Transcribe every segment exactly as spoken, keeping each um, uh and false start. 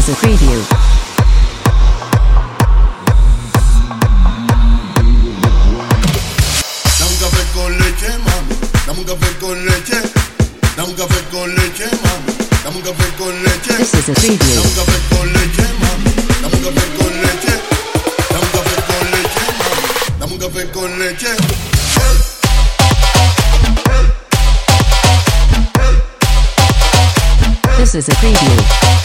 is a preview. Dame un café con leche, mami. Dame un café con leche. Dame un café con leche, mami. Dame un café con leche. This is a preview. Dame un café con leche, mami. Dame un café con leche. Dame un café con leche, mami. Dame un café con leche. This is a preview.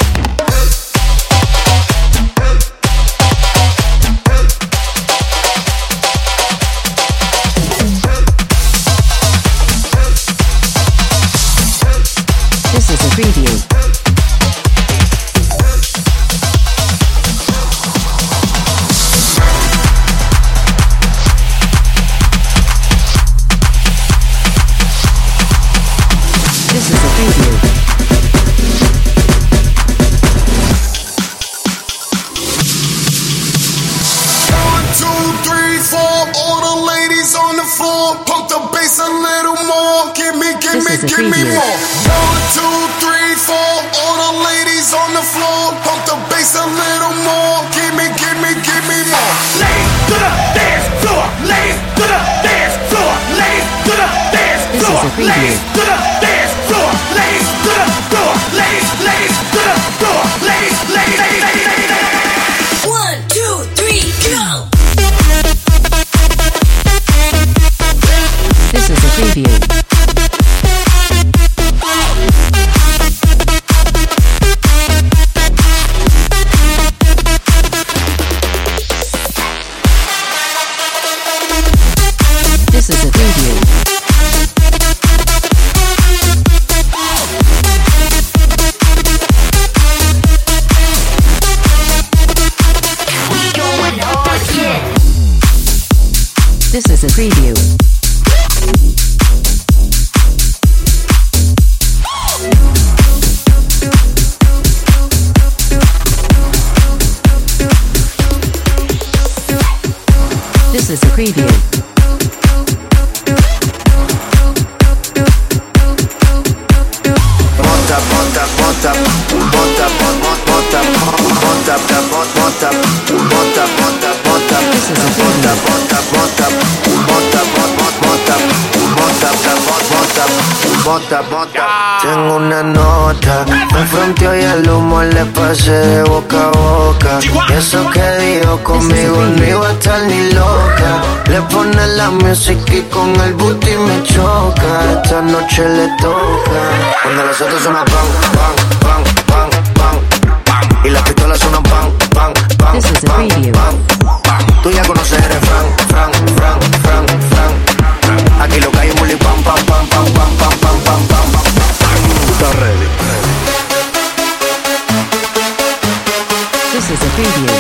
This is a preview. This is a preview. Pump the bass a little more. Give me, give This me, is a give me preview. more. One, two, three, four. All the ladies on the floor. Pump the bass a little more. Give me, give me, give me more. Ladies to the dance floor. Ladies to the dance floor. Ladies to the dance This floor. is a preview. Ladies to the dance floor. Ladies to the floor. Ladies, ladies to the floor. Ladies, ladies, ladies, ladies, ladies. One, two, three, go! This is a preview. This is a preview. We going hard, yeah! This is a preview. This is a preview. Monta, monta, monta, monta, monta, monta, monta, monta, monta, monta, monta, This is a monta, preview. monta, monta, monta, monta, monta, monta, monta, monta. Tengo una nota, me fronteó y el humo le pasé de boca a boca. Y eso que dijo conmigo no iba a estar ni loca. Le pone la música y con el booty me choca. Esta noche le toca. Cuando las otras suenan bang, bang, bang, bang, bang, bang. Y las pistolas suenan bang, bang, bang, This is a bang, preview. bang, bang. Tú ya conoces, eres Frank, Frank, Frank, Frank, Frank. Aquí lo que hay es muy pam, pam, pam, pam, pam, pam, pam, pam, pam, pam. Tú estás ready. This is a preview.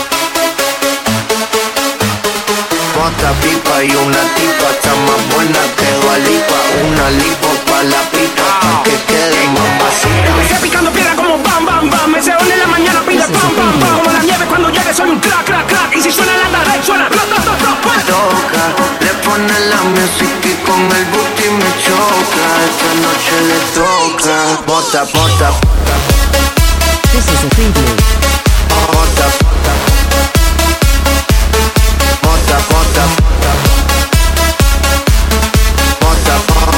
Otra pipa y una tipa está más buena que Dua Lipa. Una lipo pa' la pipa pa' que quede mamacita. Empecé picando piedra como bam, bam, bam. Me se en la mañana pide pam, pam, pam. Como la nieve cuando llegue soy un crack, crack, crack. Y si suena la tarde, suena rock, rock, rock, rock, rock. Toca, le pone la música y con el booty me choca. Esta noche le toca. Bota, bota, This is a preview. bota, bota, bota, bota, bota.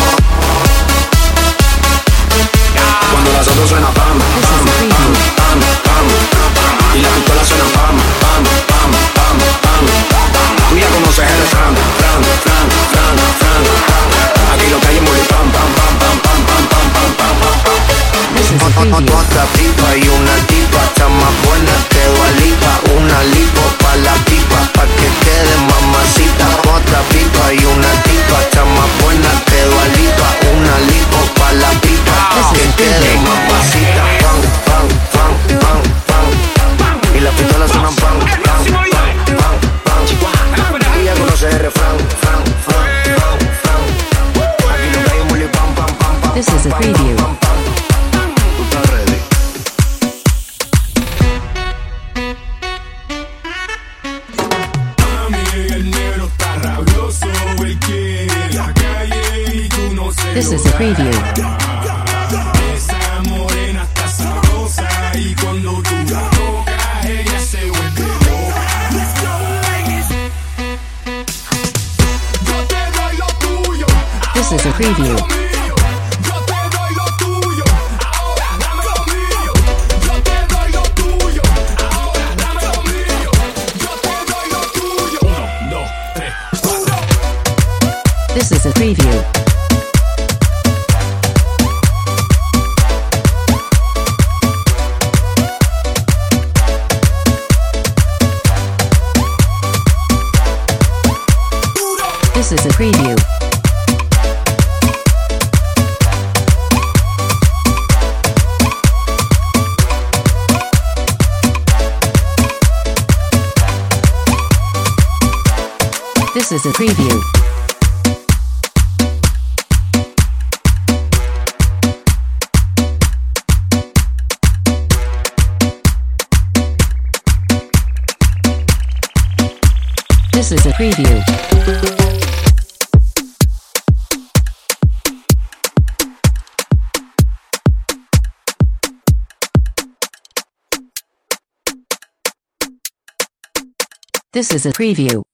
Cuando las otras suenan pam, This is a preview. pam, pam, y la pistola suena pam, pam, pam, pam, pam, pam. Tú ya conoces el Fran, Fran, Fran, Fran, Fran. Aquí lo que hay es muy pam, pam, pam, pam, pam, pam, pam, pam, pam, pam. This is a preview. Otra pipa y una tipa está más buena que Dua Lipa. Una lipo pa' la pipa pa' que quede mamacita. Otra pipa y una tipa está más buena que Dua Lipa. Una lipo pa' la pipa pa' que quede mamacita. Pam, pam, pam, pam, pam. Y las pistolas suenan pam, pam, pam, pam, pam. Y ya conoces el refrán, fran, fran, fran, fran. Aquí lo que hay es muy pam, pam, pam, pam. This is a preview. Tú estás ready. This is a preview. Esa morena está sabrosa y cuando tú la tocas is a preview. Yo te doy lo tuyo, ahora dame lo mío. Yo te doy lo tuyo, ahora dame lo mío. Yo te doy lo tuyo. Uno, dos, tres, cuatro. This is a preview. This is a preview. This is a preview. This is a preview. This is a preview.